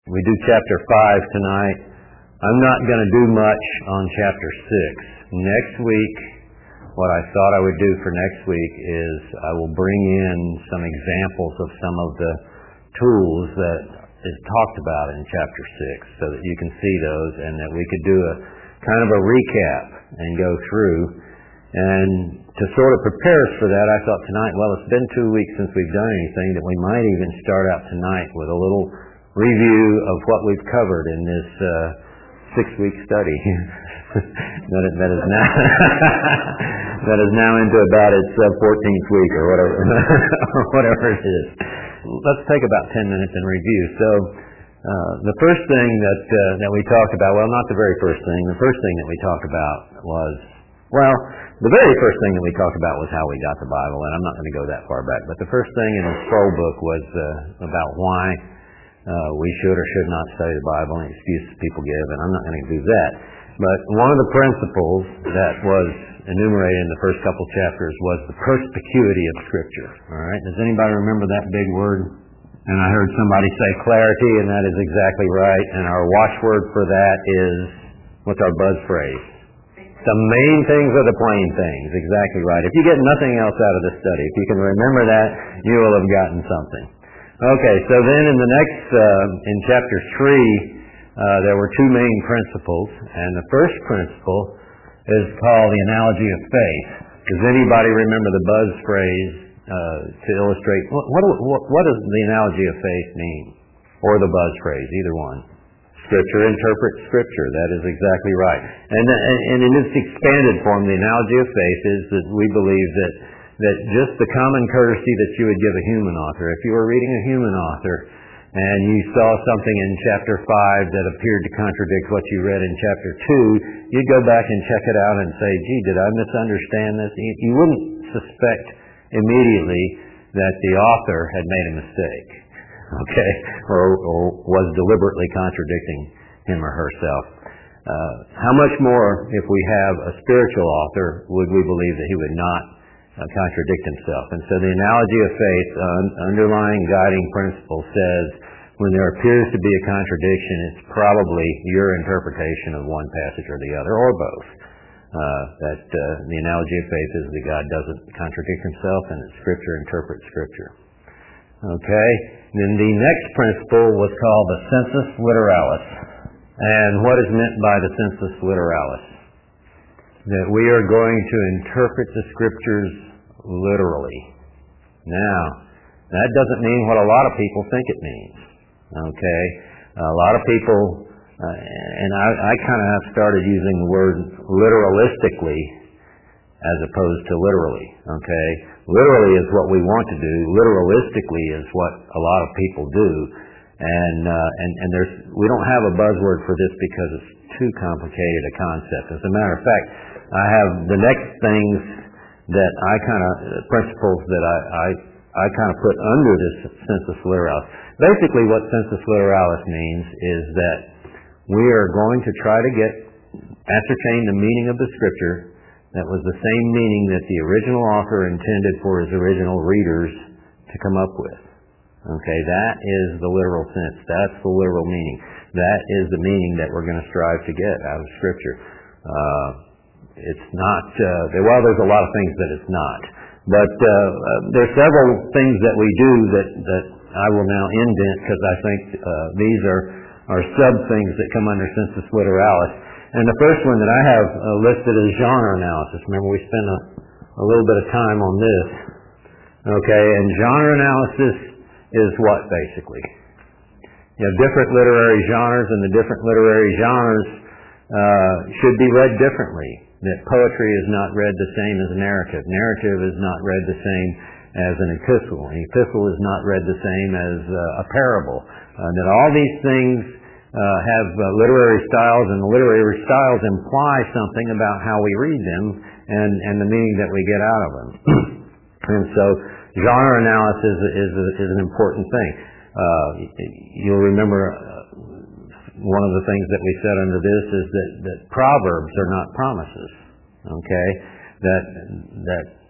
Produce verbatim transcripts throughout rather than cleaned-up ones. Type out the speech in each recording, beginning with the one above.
We do chapter five tonight. I'm not going to do much on chapter six. Next week, what I thought I would do for next week is I will bring in some examples of some of the tools that is talked about in chapter six so that you can see those and that we could do a kind of a recap and go through. And to sort of prepare us for that, I thought tonight, well, it's been two weeks since we've done anything, that we might even start out tonight with a little review of what we've covered in this uh, six-week study that, is, that is now that is now into about its uh, fourteenth week or whatever or whatever it is. Let's take about ten minutes and review. So uh, the first thing that uh, that we talked about, well, not the very first thing. The first thing that we talked about was, well, the very first thing that we talked about was how we got the Bible, and I'm not going to go that far back. But the first thing in the scroll book was uh, about why Uh, we should or should not study the Bible and excuses people give, and I'm not going to do that. But one of the principles that was enumerated in the first couple chapters was the perspicuity of Scripture. All right, does anybody remember that big word? And I heard somebody say clarity, and that is exactly right. And our watchword for that is, what's our buzz phrase? The main things are the plain things. Exactly right. If you get nothing else out of the study, if you can remember that, you will have gotten something. Okay, so then in the next, uh, in chapter three, uh, there were two main principles, and the first principle is called the analogy of faith. Does anybody remember the buzz phrase uh, to illustrate, what, what, what does the analogy of faith mean? Or the buzz phrase, either one. Scripture interprets Scripture, that is exactly right. And, and, and in its expanded form, the analogy of faith is that we believe that that just the common courtesy that you would give a human author. If you were reading a human author and you saw something in chapter five that appeared to contradict what you read in chapter two, you'd go back and check it out and say, gee, did I misunderstand this? You wouldn't suspect immediately that the author had made a mistake, okay, or, or was deliberately contradicting him or herself. Uh, how much more if we have a spiritual author would we believe that he would not Uh, contradict himself? And so the analogy of faith, uh, underlying guiding principle, says when there appears to be a contradiction, it's probably your interpretation of one passage or the other, or both. Uh, that uh, the analogy of faith is that God doesn't contradict himself, and that Scripture interprets Scripture. Okay? Then the next principle was called the sensus literalis. And what is meant by the sensus literalis? That we are going to interpret the Scriptures literally. Now, that doesn't mean what a lot of people think it means. Okay? A lot of people, uh, and I, I kind of have started using the word literalistically as opposed to literally. Okay? Literally is what we want to do. Literalistically is what a lot of people do. And, uh, and, and there's, we don't have a buzzword for this because it's too complicated a concept. As a matter of fact, I have the next things that I kind of, principles that I, I, I kind of put under this sensus literalis. Basically what sensus literalis means is that we are going to try to get, ascertain the meaning of the Scripture that was the same meaning that the original author intended for his original readers to come up with. Okay, that is the literal sense. That's the literal meaning. That is the meaning that we're going to strive to get out of Scripture. Uh, it's not, uh, well, there's a lot of things that it's not. But uh, uh, there's several things that we do that, that I will now indent because I think uh, these are, are sub-things that come under sensus literalis. And the first one that I have uh, listed is genre analysis. Remember, we spent a, a little bit of time on this. Okay, and genre analysis is what, basically? You have different literary genres, and the different literary genres uh, should be read differently. That poetry is not read the same as narrative. Narrative is not read the same as an epistle. An epistle is not read the same as uh, a parable. Uh, that all these things uh, have uh, literary styles, and the literary styles imply something about how we read them and, and the meaning that we get out of them. And so genre analysis is, is, is an important thing. Uh, you'll remember uh, one of the things that we said under this is that, that proverbs are not promises. Okay? That, that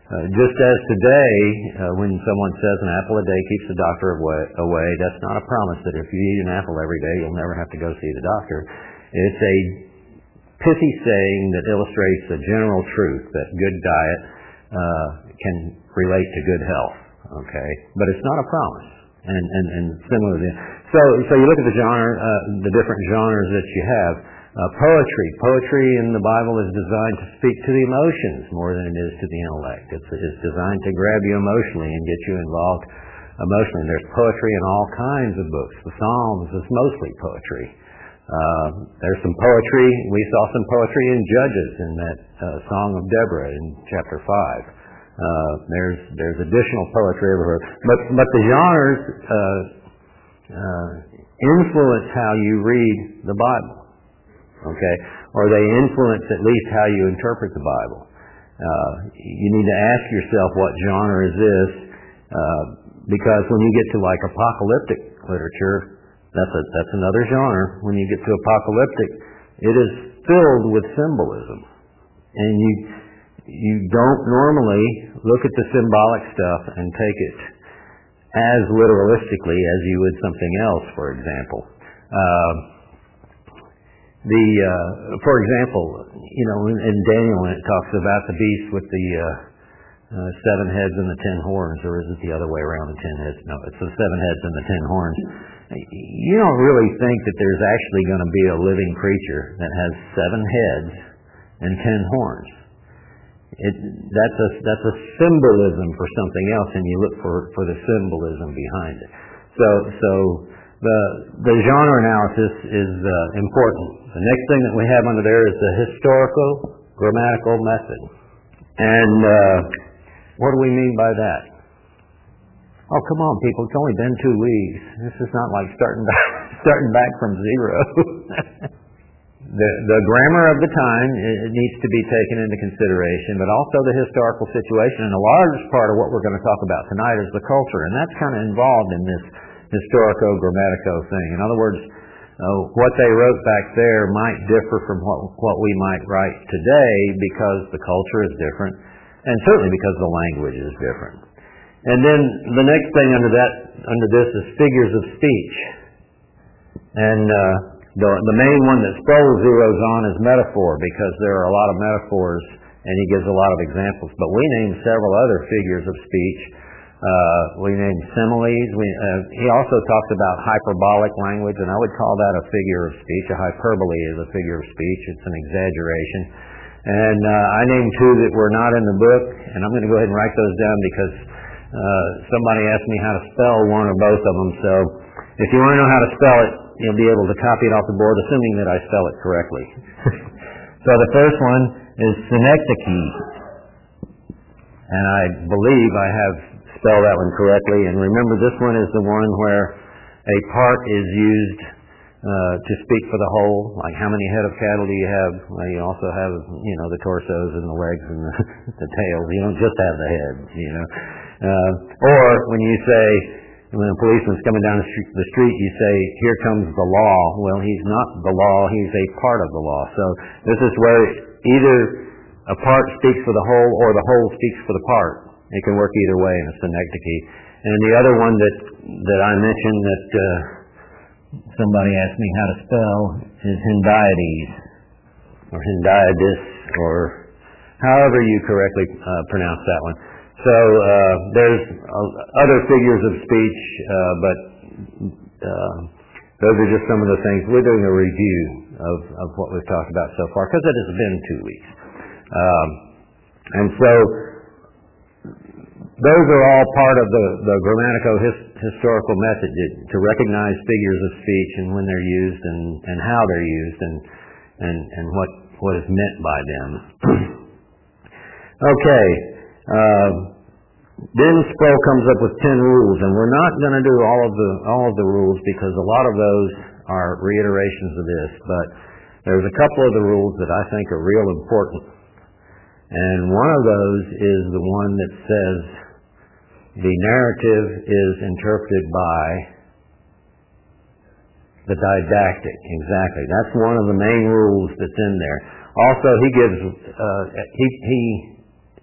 Uh, just as today, uh, when someone says an apple a day keeps the doctor away, away, that's not a promise that if you eat an apple every day, you'll never have to go see the doctor. It's a pithy saying that illustrates a general truth that good diet uh, can relate to good health. Okay, but it's not a promise. And and, and similarly, so so you look at the genre, uh, the different genres that you have. Uh, poetry. Poetry in the Bible is designed to speak to the emotions more than it is to the intellect. It's, it's designed to grab you emotionally and get you involved emotionally. There's poetry in all kinds of books. The Psalms is mostly poetry. Uh, there's some poetry. We saw some poetry in Judges in that uh, Song of Deborah in chapter five. Uh, there's there's additional poetry everywhere. But but the genres uh, uh, influence how you read the Bible. Okay, or they influence at least how you interpret the Bible. Uh, you need to ask yourself, what genre is this? Uh, because when you get to like apocalyptic literature, that's a, that's another genre. When you get to apocalyptic, it is filled with symbolism, and you you don't normally look at the symbolic stuff and take it as literalistically as you would something else. For example. Uh, The, uh, for example, you know, in, in Daniel, when it talks about the beast with the uh, uh, seven heads and the ten horns, or is it the other way around, the ten heads? No, it's the seven heads and the ten horns. You don't really think that there's actually going to be a living creature that has seven heads and ten horns. It, that's a that's a symbolism for something else, and you look for, for the symbolism behind it. So so. The, the genre analysis is uh, important. The next thing that we have under there is the historical grammatical method. And uh, what do we mean by that? Oh, come on, people, it's only been two weeks. This is not like starting back, starting back from zero. the, the grammar of the time, it needs to be taken into consideration, but also the historical situation. And a large part of what we're going to talk about tonight is the culture, and that's kind of involved in this historico-grammatico thing. In other words, uh, what they wrote back there might differ from what, what we might write today because the culture is different, and certainly because the language is different. And then the next thing under that, under this is figures of speech. And uh, the, the main one that Sproul zeroes on is metaphor, because there are a lot of metaphors, and he gives a lot of examples. But we name several other figures of speech. Uh, we named similes. We, uh, he also talks about hyperbolic language, and I would call that a figure of speech. A hyperbole is a figure of speech. It's an exaggeration. And uh, I named two that were not in the book, and I'm going to go ahead and write those down because uh, somebody asked me how to spell one or both of them. So if you want to know how to spell it, you'll be able to copy it off the board, assuming that I spell it correctly. So the first one is synecdoche. And I believe I have spell that one correctly. And remember, this one is the one where a part is used uh, to speak for the whole. Like, how many head of cattle do you have? Well, you also have, you know, the torsos and the legs and the, the tails. You don't just have the heads, you know. Uh, or when you say, when a policeman's coming down the street, the street, you say, here comes the law. Well, he's not the law. He's a part of the law. So this is where either a part speaks for the whole or the whole speaks for the part. It can work either way in a synecdoche. And the other one that that I mentioned that uh, somebody asked me how to spell is hendiades, or hendiadis, or however you correctly uh, pronounce that one. So uh, there's uh, other figures of speech, uh, but uh, those are just some of the things. We're doing a review of, of what we've talked about so far, because it has been two weeks. Um, and so those are all part of the, the grammatico-historical method, to recognize figures of speech and when they're used and, and how they're used and and, and what, what is meant by them. Okay. Uh, then Sproul comes up with ten rules, and we're not going to do all of the all of the rules because a lot of those are reiterations of this, but there's a couple of the rules that I think are real important. And one of those is the one that says the narrative is interpreted by the didactic. Exactly. That's one of the main rules that's in there. Also, he gives, uh, he, he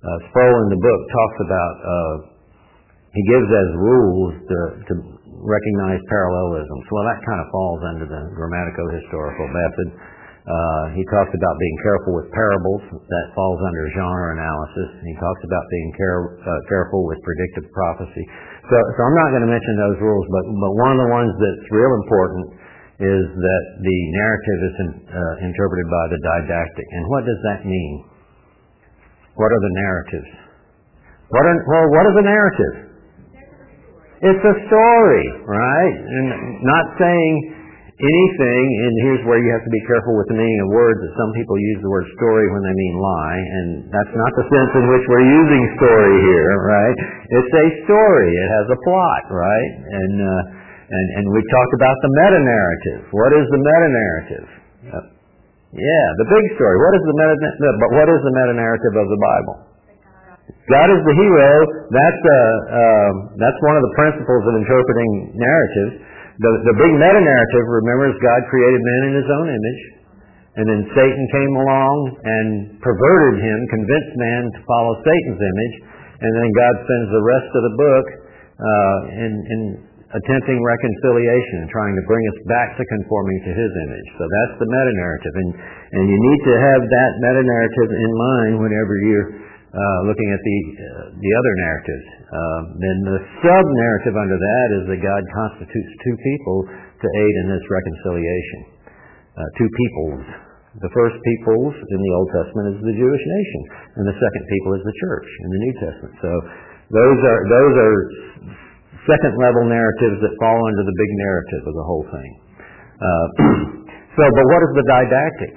uh, Sproul in the book talks about, uh, he gives as rules to, to recognize parallelisms. Well, that kind of falls under the grammatico-historical method. Uh, he talks about being careful with parables. That falls under genre analysis. He talks about being care, uh, careful with predictive prophecy. So, so I'm not going to mention those rules, but, but one of the ones that's real important is that the narrative is in, uh, interpreted by the didactic. And what does that mean? What are the narratives? What are, well, what is a narrative? It's a story, right? And not saying anything, and here's where you have to be careful with the meaning of words, that some people use the word story when they mean lie, and that's not the sense in which we're using story here, right? It's a story. It has a plot, right? And uh, and, and we talked about the meta-narrative. What is the meta-narrative? Uh, yeah, the big story. What is the meta? But what is the meta-narrative of the Bible? God is the hero. That's uh, uh, that's one of the principles of interpreting narratives. The, the big meta-narrative, remember, is God created man in His own image, and then Satan came along and perverted him, convinced man to follow Satan's image, and then God spends the rest of the book uh, in, in attempting reconciliation and trying to bring us back to conforming to His image. So that's the meta-narrative, and, and you need to have that meta-narrative in mind whenever you're uh, looking at the uh, the other narratives. Uh, then the sub-narrative under that is that God constitutes two people to aid in this reconciliation. Uh, two peoples. The first peoples in the Old Testament is the Jewish nation, and the second people is the church in the New Testament. So those are those are second-level narratives that fall under the big narrative of the whole thing. Uh, so, but what is the didactic?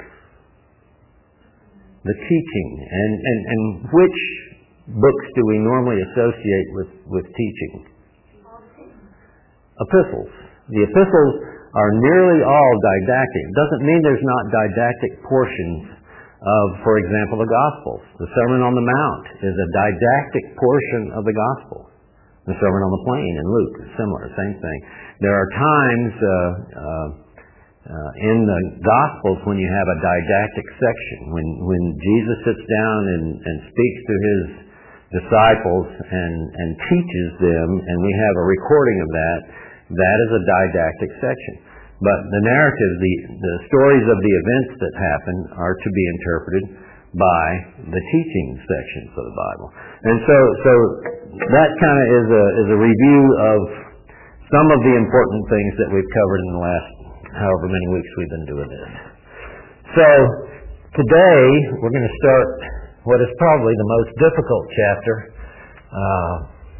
The teaching. And, and, and which books do we normally associate with, with teaching? Epistles. The epistles are nearly all didactic. It doesn't mean there's not didactic portions of, for example, the Gospels. The Sermon on the Mount is a didactic portion of the Gospel. The Sermon on the Plain in Luke is similar, same thing. There are times uh, uh, uh, in the Gospels when you have a didactic section, when when Jesus sits down and, and speaks to His disciples and, and teaches them, and we have a recording of that. That is a didactic section. But the narrative, the, the stories of the events that happen are to be interpreted by the teaching sections of the Bible. And so so that kind of is a is a review of some of the important things that we've covered in the last however many weeks we've been doing this. So today we're going to start what is probably the most difficult chapter uh,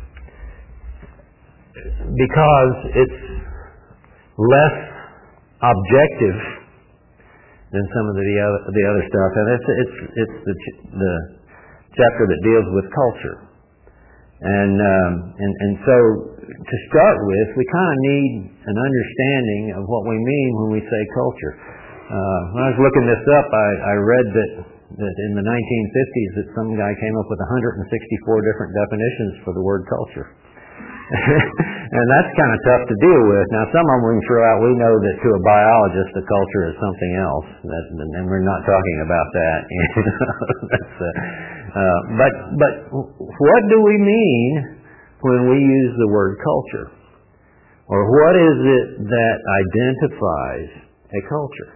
because it's less objective than some of the other, the other stuff, and it's it's it's the the chapter that deals with culture, and um, and and so to start with, we kind of need an understanding of what we mean when we say culture. Uh, when I was looking this up, I, I read that that in the nineteen fifties that some guy came up with one hundred sixty-four different definitions for the word culture. And that's kind of tough to deal with. Now, some of them we can throw out. We know that to a biologist, the culture is something else, that, and we're not talking about that. That's, uh, uh, but but what do we mean when we use the word culture? Or what is it that identifies a culture?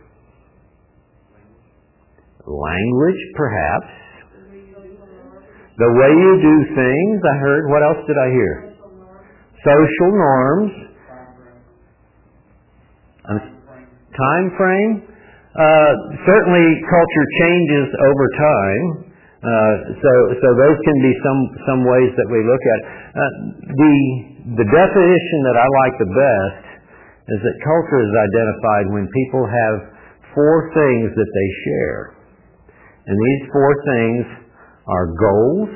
Language, perhaps. The way you do things, I heard. What else did I hear? Social norms. Time frame. Uh, certainly culture changes over time. Uh, so so those can be some, some ways that we look at. Uh, the, the definition that I like the best is that culture is identified when people have four things that they share. And these four things are goals,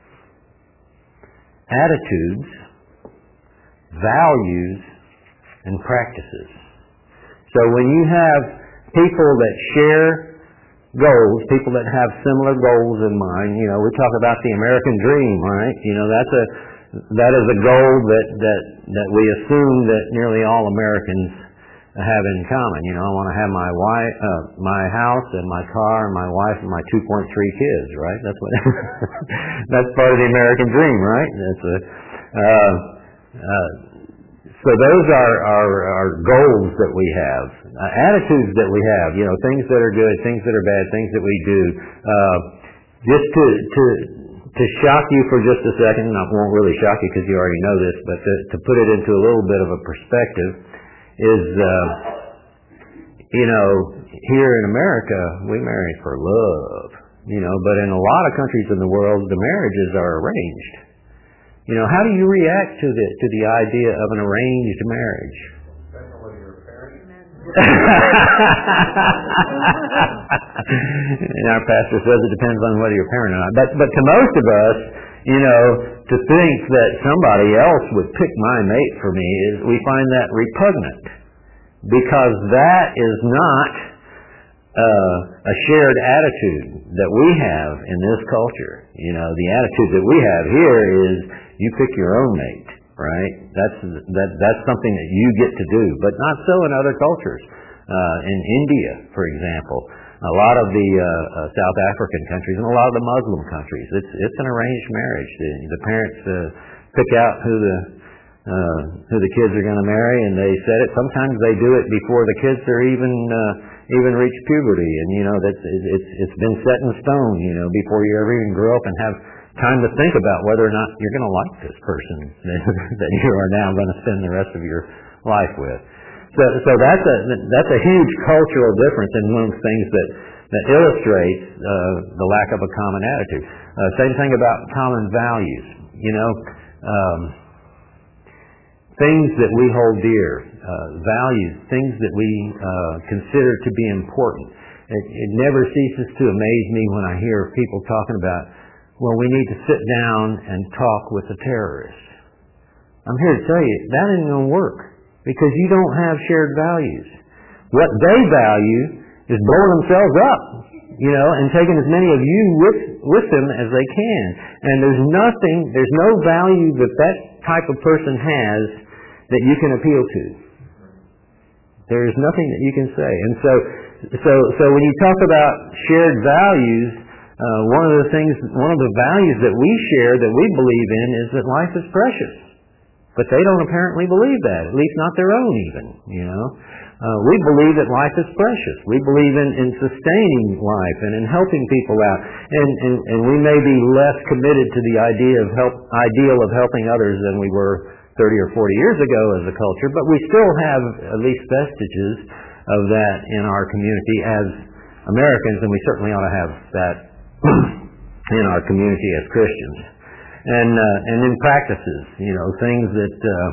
attitudes, values, and practices. So when you have people that share goals, people that have similar goals in mind, you know, we talk about the American dream, right? You know, that's a that is a goal that that that we assume that nearly all Americans have in common. You know, I want to have my wife, uh, my house, and my car, and my wife, and my two point three kids. Right? That's what. That's part of the American dream, right? That's a. Uh, uh, so those are our, our goals that we have, uh, attitudes that we have. You know, things that are good, things that are bad, things that we do. Uh, just to to to shock you for just a second, and I won't really shock you because you already know this, but to, to put it into a little bit of a perspective is, uh, you know, here in America we marry for love. You know, but in a lot of countries in the world, the marriages are arranged. You know, how do you react to the to the idea of an arranged marriage? Depends on whether you're a parent. And our pastor says it depends on whether you're a parent or not. But but to most of us, you know, to think that somebody else would pick my mate for me is we find that repugnant, because that is not uh, a shared attitude that we have in this culture. You know, the attitude that we have here is you pick your own mate, right? That's that that's something that you get to do, but not so in other cultures. Uh, in India, for example, a lot of the uh, uh, South African countries and a lot of the Muslim countries, it's it's an arranged marriage. The, the parents uh, pick out who the uh, who the kids are going to marry, and they set it. Sometimes they do it before the kids are even uh, even reach puberty, and you know that's it's it's been set in stone. You know, before you ever even grow up and have time to think about whether or not you're going to like this person that you are now going to spend the rest of your life with. So, so that's a that's a huge cultural difference, and one of the things that that illustrates uh, the lack of a common attitude. Uh, same thing about common values. You know, um, things that we hold dear, uh, values, things that we uh, consider to be important. It, it never ceases to amaze me when I hear people talking about, well, we need to sit down and talk with the terrorists. I'm here to tell you, that ain't going to work, because you don't have shared values. What they value is blowing themselves up, you know, and taking as many of you with with them as they can. And there's nothing, there's no value that that type of person has that you can appeal to. There is nothing that you can say. And so, so, so when you talk about shared values, uh, one of the things, one of the values that we share, that we believe in, is that life is precious. But they don't apparently believe that, at least not their own even, you know. Uh, we believe that life is precious. We believe in, in sustaining life and in helping people out. And, and, and we may be less committed to the idea of help, ideal of helping others than we were thirty or forty years ago as a culture, but we still have at least vestiges of that in our community as Americans, and we certainly ought to have that in our community as Christians. And uh, and in practices, you know, things that uh,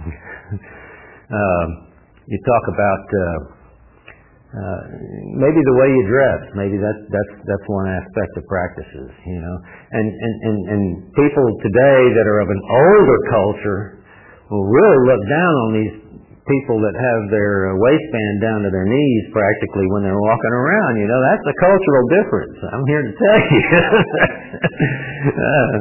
uh, you talk about, uh, uh, maybe the way you dress, maybe that's that's that's one aspect of practices, you know. And and, and and people today that are of an older culture will really look down on these people that have their waistband down to their knees practically when they're walking around. You know, that's a cultural difference. I'm here to tell you. uh,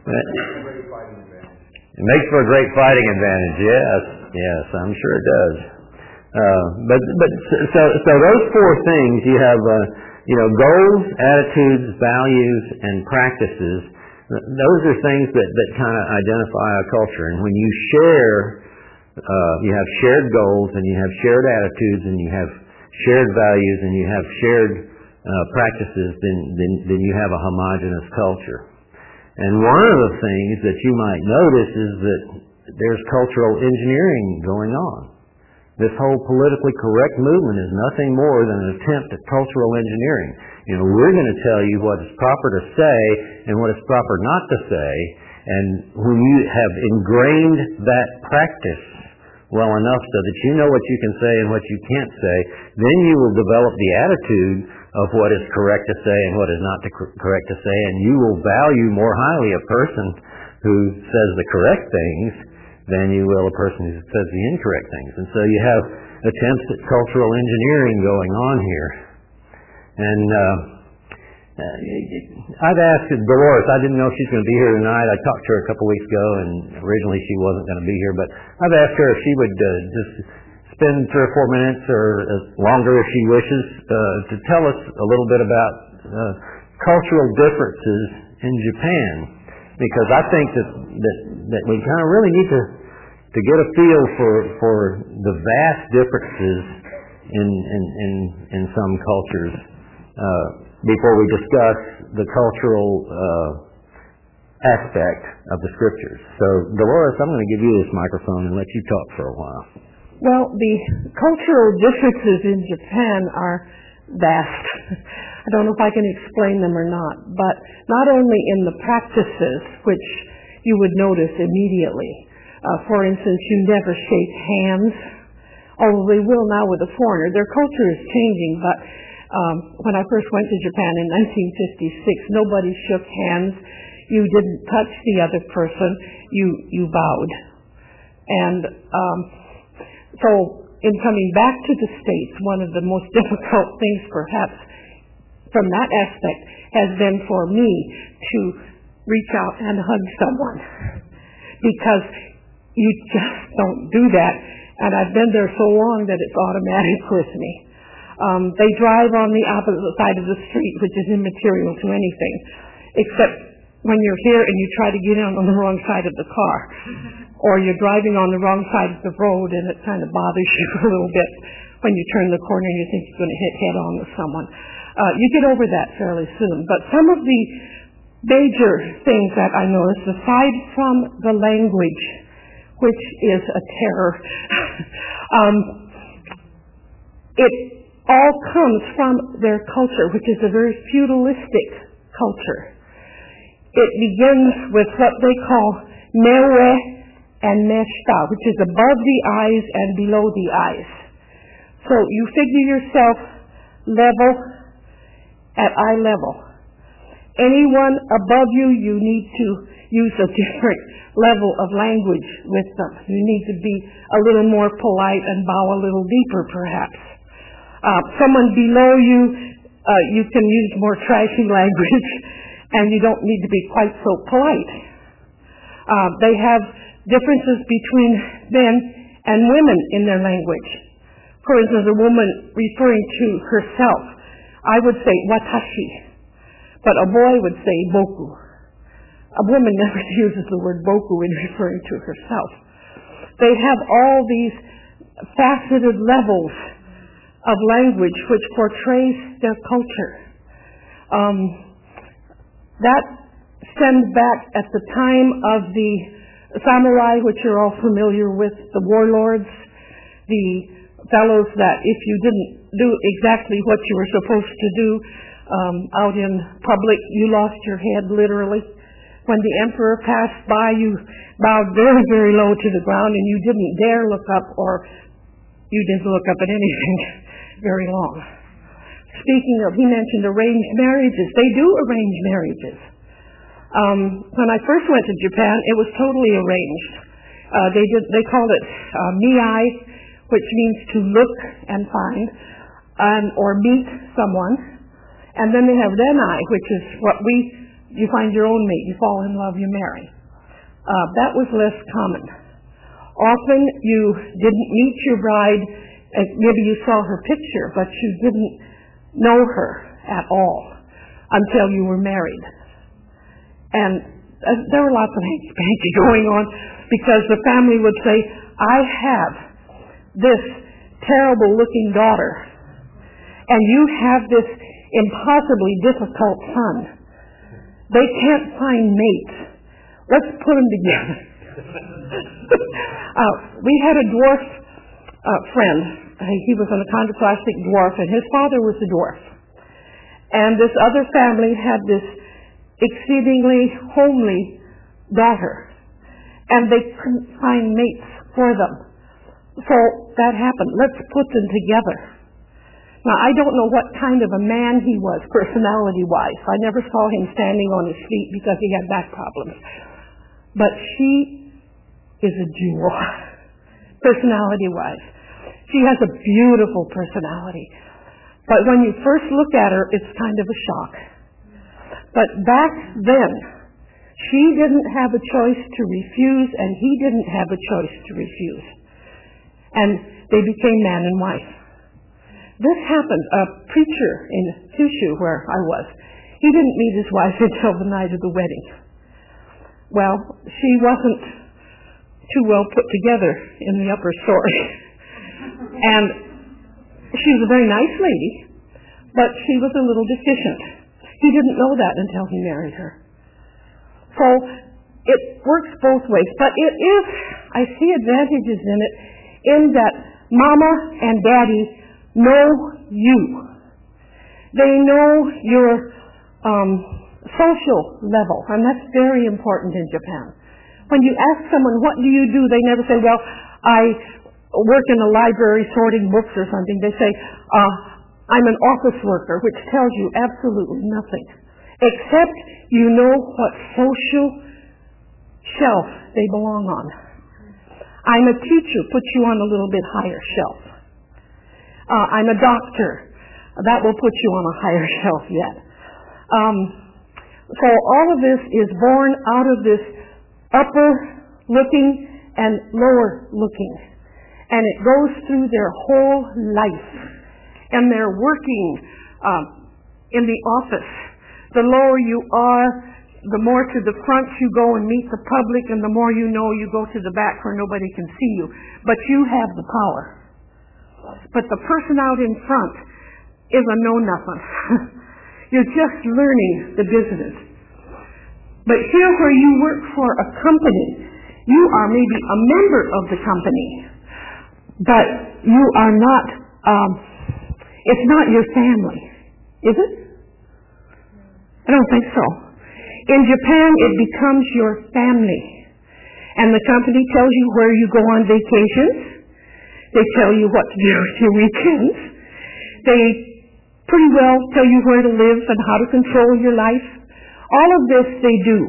It makes for a great fighting advantage. Yes, yes, I'm sure it does. Uh, but but so so those four things, you have uh, you know goals, attitudes, values, and practices. Those are things that that kind of identify a culture. And when you share, uh, you have shared goals, and you have shared attitudes, and you have shared values, and you have shared uh, practices, then, then then you have a homogeneous culture. And one of the things that you might notice is that there's cultural engineering going on. This whole politically correct movement is nothing more than an attempt at cultural engineering. You know, we're going to tell you what is proper to say and what is proper not to say. And when you have ingrained that practice well enough so that you know what you can say and what you can't say, then you will develop the attitude of what is correct to say and what is not to cor- correct to say, and you will value more highly a person who says the correct things than you will a person who says the incorrect things. And so you have attempts at cultural engineering going on here. And uh, I've asked Dolores, I didn't know if she's going to be here tonight. I talked to her a couple weeks ago, and originally she wasn't going to be here, but I've asked her if she would uh, just spend three or four minutes or longer if she wishes uh, to tell us a little bit about uh, cultural differences in Japan, because I think that that, that we kind of really need to to get a feel for for the vast differences in in in, in some cultures uh, before we discuss the cultural uh, aspect of the scriptures. So, Dolores, I'm going to give you this microphone and let you talk for a while. Well, the cultural differences in Japan are vast. I don't know if I can explain them or not, but not only in the practices, which you would notice immediately. Uh, for instance, you never shake hands, although they will now with a foreigner. Their culture is changing, but um, when I first went to Japan in nineteen fifty-six, nobody shook hands. You didn't touch the other person. You you bowed. And um, so in coming back to the States, one of the most difficult things perhaps from that aspect has been for me to reach out and hug someone, because you just don't do that. And I've been there so long that it's automatic with me. Um, they drive on the opposite side of the street, which is immaterial to anything, except when you're here and you try to get in on the wrong side of the car, or you're driving on the wrong side of the road and it kind of bothers you a little bit when you turn the corner and you think you're going to hit head on with someone. Uh, you get over that fairly soon. But some of the major things that I noticed, aside from the language, which is a terror, um, it all comes from their culture, which is a very feudalistic culture. It begins with what they call mewe and meshta, which is above the eyes and below the eyes. So you figure yourself level at eye level. Anyone above you, you need to use a different level of language with them. You need to be a little more polite and bow a little deeper, perhaps. Uh, someone below you, uh, you can use more trashy language, and you don't need to be quite so polite. Uh, they have differences between men and women in their language. For instance, a woman referring to herself, I would say watashi, but a boy would say boku. A woman never uses the word boku in referring to herself. They have all these faceted levels of language which portrays their culture. Um, that stems back at the time of the samurai, which you're all familiar with, the warlords, the fellows that if you didn't do exactly what you were supposed to do um, out in public, you lost your head literally. When the emperor passed by, you bowed very, very low to the ground, and you didn't dare look up, or you didn't look up at anything very long. Speaking of, he mentioned arranged marriages. They do arrange marriages. Um, when I first went to Japan, it was totally arranged. Uh, they did. They called it uh, miai, which means to look and find, um, or meet someone. And then they have renai, which is what we, you find your own mate, you fall in love, you marry. Uh, that was less common. Often you didn't meet your bride, uh, maybe you saw her picture, but you didn't know her at all until you were married. And uh, there were lots of hanky-panky going on, because the family would say, I have this terrible-looking daughter, and you have this impossibly difficult son. They can't find mates. Let's put them together. uh, we had a dwarf uh, friend. He was an achondroplastic dwarf, and his father was a dwarf. And this other family had this exceedingly homely daughter, and they couldn't find mates for them. So that happened. Let's put them together. Now, I don't know what kind of a man he was, personality-wise. I never saw him standing on his feet because he had back problems. But she is a jewel, personality-wise. She has a beautiful personality. But when you first look at her, it's kind of a shock. But back then, she didn't have a choice to refuse, and he didn't have a choice to refuse. And they became man and wife. This happened. A preacher in Kyushu, where I was, he didn't meet his wife until the night of the wedding. Well, she wasn't too well put together in the upper story. And she was a very nice lady, but she was a little deficient. He didn't know that until he married her. So it works both ways. But it is, I see advantages in it, in that Mama and Daddy know you. They know your um, social level, and that's very important in Japan. When you ask someone, what do you do, they never say, well, I work in a library sorting books or something. They say, uh, I'm an office worker, which tells you absolutely nothing, except you know what social shelf they belong on. I'm a teacher, puts you on a little bit higher shelf. Uh, I'm a doctor. That will put you on a higher shelf yet. Um, so all of this is born out of this upper looking and lower looking. And it goes through their whole life. And they're working um, in the office. The lower you are, the more to the front you go and meet the public, and the more you know, you go to the back where nobody can see you. But you have the power. But the person out in front is a know-nothing. You're just learning the business. But here where you work for a company, you are maybe a member of the company, but you are not, um, it's not your family. Is it? I don't think so. In Japan, it becomes your family. And the company tells you where you go on vacations. They tell you what to do with your weekends. They pretty well tell you where to live and how to control your life. All of this they do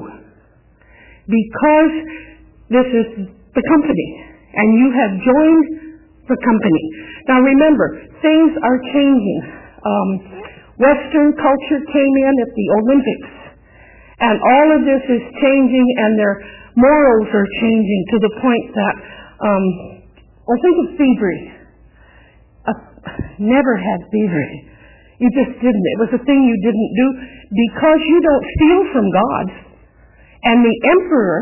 because this is the company and you have joined the company. Now remember, things are changing. Um, Western culture came in at the Olympics, and all of this is changing, and their morals are changing to the point that um, well, think of thievery. Uh, never had thievery. You just didn't. It was a thing you didn't do because you don't steal from God. And the emperor,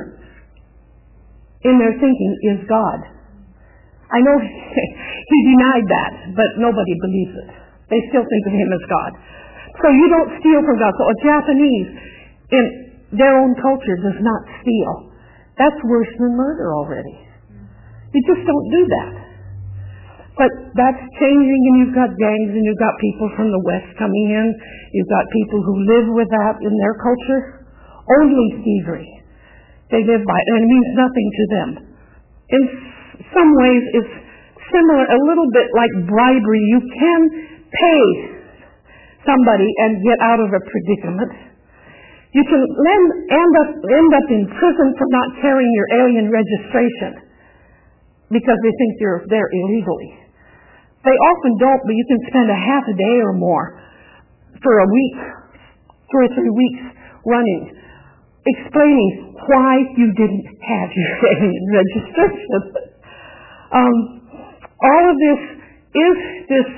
in their thinking, is God. I know he denied that, but nobody believes it. They still think of him as God. So you don't steal from God. So a Japanese, in their own culture, does not steal. That's worse than murder already. You just don't do that. But that's changing, and you've got gangs, and you've got people from the West coming in. You've got people who live with that in their culture. Only thievery. They live by it, and it means nothing to them. In some ways, it's similar, a little bit like bribery. You can pay somebody and get out of a predicament. You can end up, end up in prison for not carrying your alien registration because they think you're there illegally. They often don't, but you can spend a half a day or more for a week, two or three weeks running, explaining why you didn't have your alien registration. um, all of this is this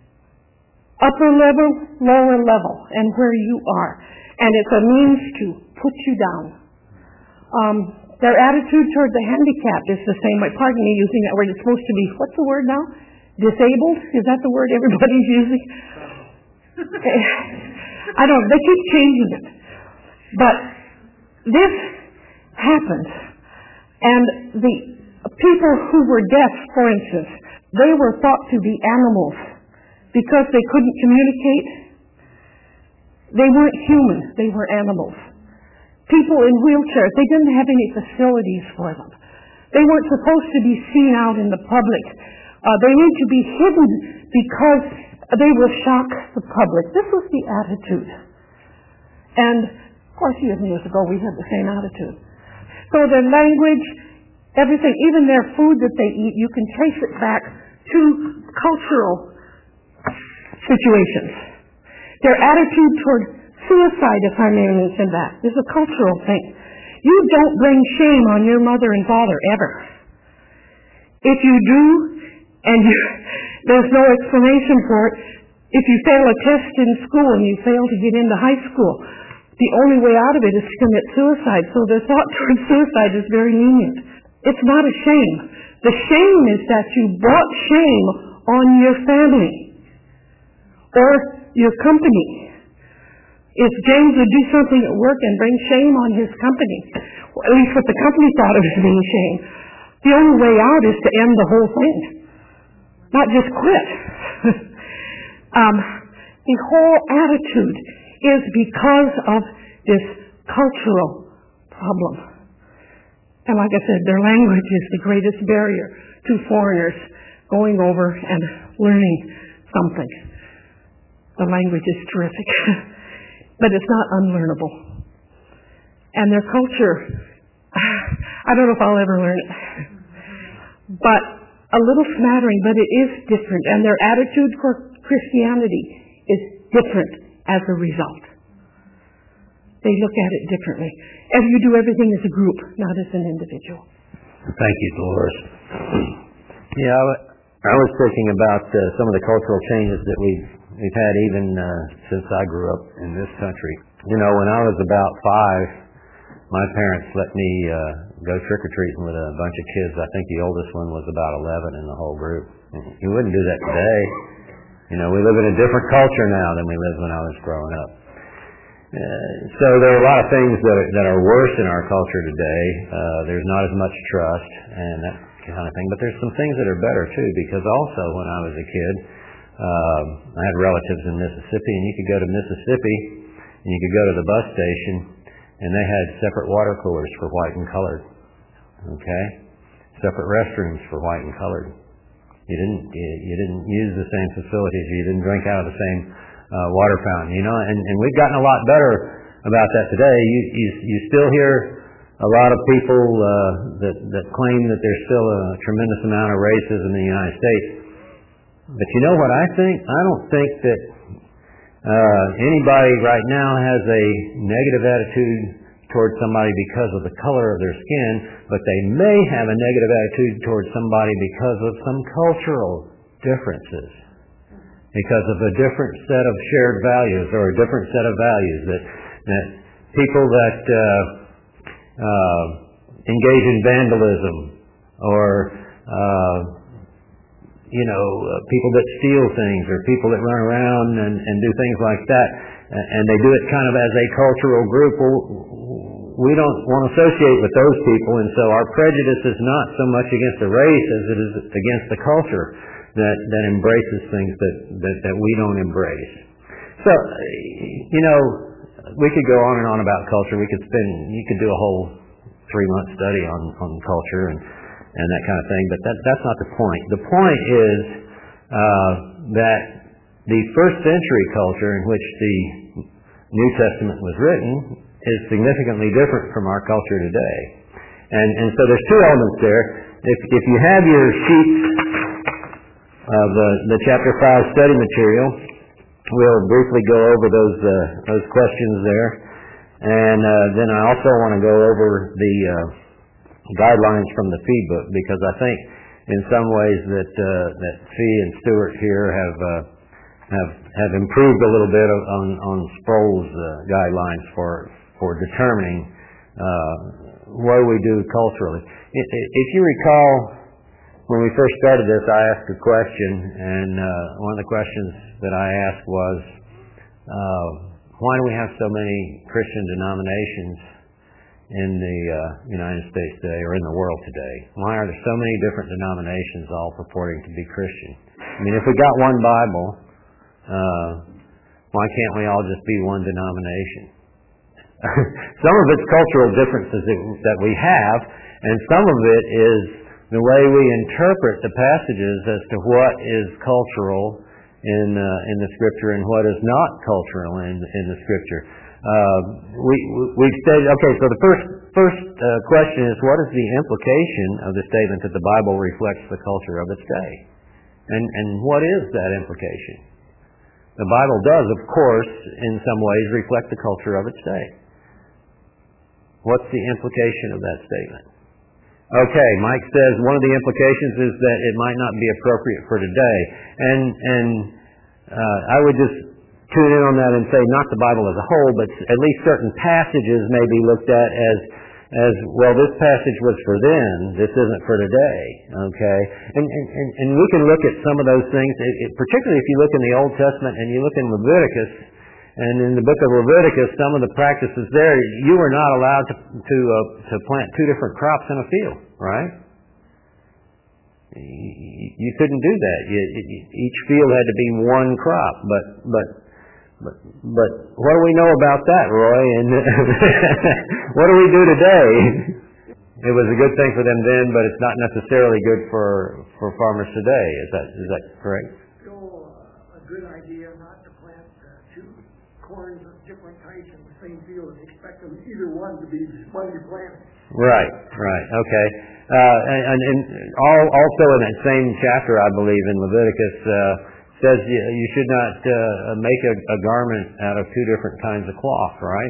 upper level, lower level, and where you are. And it's a means to put you down. Um, their attitude toward the handicapped is the same way. Pardon me using that word. It's supposed to be, what's the word now? Disabled? Is that the word everybody's using? I don't know. They keep changing it. But this happened. And the people who were deaf, for instance, they were thought to be animals because they couldn't communicate. They weren't human. They were animals. People in wheelchairs, they didn't have any facilities for them. They weren't supposed to be seen out in the public. Uh, they need to be hidden because they will shock the public. This was the attitude. And, of course, years and years ago, we had the same attitude. So their language, everything, even their food that they eat, you can trace it back to cultural situations. Their attitude toward suicide, if I may mention that, is a cultural thing. You don't bring shame on your mother and father, ever. If you do, And you, there's no explanation for it. If you fail a test in school and you fail to get into high school, the only way out of it is to commit suicide. So the thought towards suicide is very lenient. It's not a shame. The shame is that you brought shame on your family or your company. If James would do something at work and bring shame on his company, or at least what the company thought of as being shame, the only way out is to end the whole thing, not just quit. um, the whole attitude is because of this cultural problem. And like I said, their language is the greatest barrier to foreigners going over and learning something. The language is terrific, but it's not unlearnable. And their culture, I don't know if I'll ever learn it, but a little smattering, but it is different. And their attitude toward Christianity is different as a result. They look at it differently. And you do everything as a group, not as an individual. Thank you, Dolores. Yeah, I, w- I was thinking about uh, some of the cultural changes that we've we've had even uh, since I grew up in this country. You know, when I was about five, my parents let me uh, go trick-or-treating with a bunch of kids. I think the oldest one was about eleven in the whole group. You wouldn't do that today. You know, we live in a different culture now than we lived when I was growing up. Uh, so there are a lot of things that are, that are worse in our culture today. Uh, there's not as much trust and that kind of thing. But there's some things that are better too, because also when I was a kid, uh, I had relatives in Mississippi, and you could go to Mississippi and you could go to the bus station, and they had separate water coolers for white and colored. Okay, separate restrooms for white and colored. You didn't you, you didn't use the same facilities. You didn't drink out of the same uh, water fountain. You know, and, and we've gotten a lot better about that today. You you, you still hear a lot of people uh, that that claim that there's still a tremendous amount of racism in the United States. But you know what I think? I don't think that uh, anybody right now has a negative attitude towards somebody because of the color of their skin, but they may have a negative attitude towards somebody because of some cultural differences, because of a different set of shared values or a different set of values that, that people that uh, uh, engage in vandalism or uh, you know, uh, people that steal things or people that run around and, and do things like that, and they do it kind of as a cultural group. Well, we don't want to associate with those people, and so our prejudice is not so much against the race as it is against the culture that, that embraces things that, that, that we don't embrace. So, you know, we could go on and on about culture. We could spend, you could do a whole three-month study on, on culture and and that kind of thing, but that, that's not the point. The point is uh, that the first century culture in which the New Testament was written is significantly different from our culture today. And, and so there's two elements there. If, if you have your sheets of the, the chapter five study material, we'll briefly go over those, uh, those questions there. And uh, then I also want to go over the uh, guidelines from the Fee book, because I think in some ways that uh, that Fee and Stewart here have uh, have have improved a little bit on on Sproul's uh, guidelines for for determining uh, what we do culturally. If you recall, when we first started this, I asked a question, and uh, one of the questions that I asked was, uh, why do we have so many Christian denominations in the uh, United States today, or in the world today? Why are there so many different denominations all purporting to be Christian? I mean, if we got one Bible, uh, why can't we all just be one denomination? Some of it's cultural differences that, that we have, and some of it is the way we interpret the passages as to what is cultural in uh, in the Scripture and what is not cultural in in the Scripture. Uh, we, we've said, okay, so the first first uh, question is, what is the implication of the statement that the Bible reflects the culture of its day? And, and what is that implication? The Bible does, of course, in some ways reflect the culture of its day. What's the implication of that statement? Okay, Mike says one of the implications is that it might not be appropriate for today. And and uh, I would just tune in on that and say not the Bible as a whole, but at least certain passages may be looked at as, as well, this passage was for then, this isn't for today. Okay? And, and, and we can look at some of those things, it, it, particularly if you look in the Old Testament and you look in Leviticus. And in the book of Leviticus, some of the practices there, you were not allowed to to, uh, to plant two different crops in a field, right? You couldn't do that. You, each field had to be one crop. But but but but what do we know about that, Roy? And what do we do today? It was a good thing for them then, but it's not necessarily good for for farmers today. Is that is that correct? Still uh, a good idea not to plant uh, two corns of different types in the same field and expect them either one to be one you planted. Right, right, okay. Uh, and, and, and all, also in that same chapter, I believe, in Leviticus, uh, says you, you should not uh, make a, a garment out of two different kinds of cloth, right?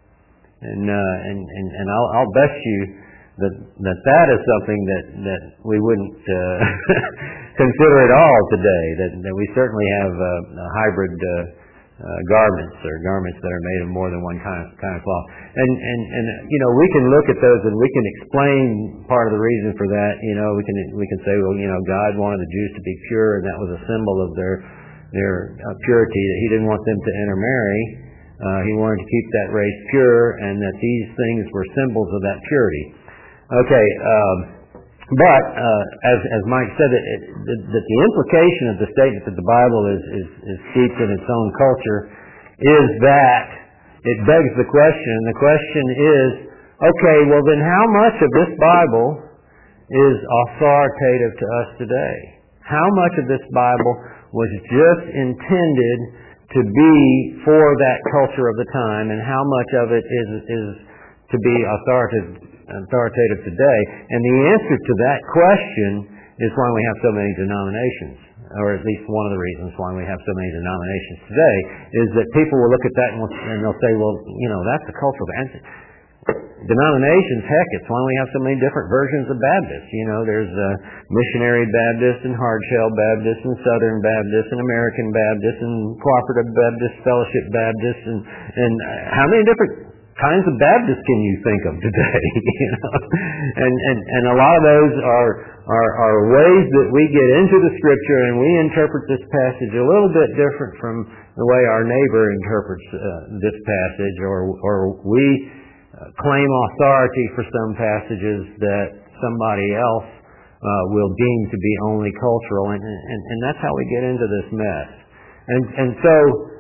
And uh, and and, and I'll, I'll bet you that that that is something that, that we wouldn't uh, consider at all today. That that we certainly have uh, a hybrid. Uh, Uh, garments or garments that are made of more than one kind of, kind of cloth. And, and, and, you know, we can look at those and we can explain part of the reason for that. You know, we can, we can say, well, you know, God wanted the Jews to be pure and that was a symbol of their, their uh, purity, that He didn't want them to intermarry. Uh, he wanted to keep that race pure and that these things were symbols of that purity. Okay, um, But, uh, as, as Mike said, that, it, that, that the implication of the statement that the Bible is, is, is steeped in its own culture is that it begs the question, and the question is, okay, well then how much of this Bible is authoritative to us today? How much of this Bible was just intended to be for that culture of the time, and how much of it is, is to be authoritative authoritative today? And the answer to that question is why we have so many denominations, or at least one of the reasons why we have so many denominations today, is that people will look at that and, will, and they'll say, well, you know, that's the cultural answer. Denominations, heck, it's why we have so many different versions of Baptists. You know, there's uh, missionary Baptist and hardshell Baptist and Southern Baptist and American Baptist and cooperative Baptist, fellowship Baptist, and, and how many different kinds of Baptists can you think of today? You know? and, and and a lot of those are, are are ways that we get into the Scripture and we interpret this passage a little bit different from the way our neighbor interprets uh, this passage, or or we uh, claim authority for some passages that somebody else uh, will deem to be only cultural, and, and and that's how we get into this mess. And and so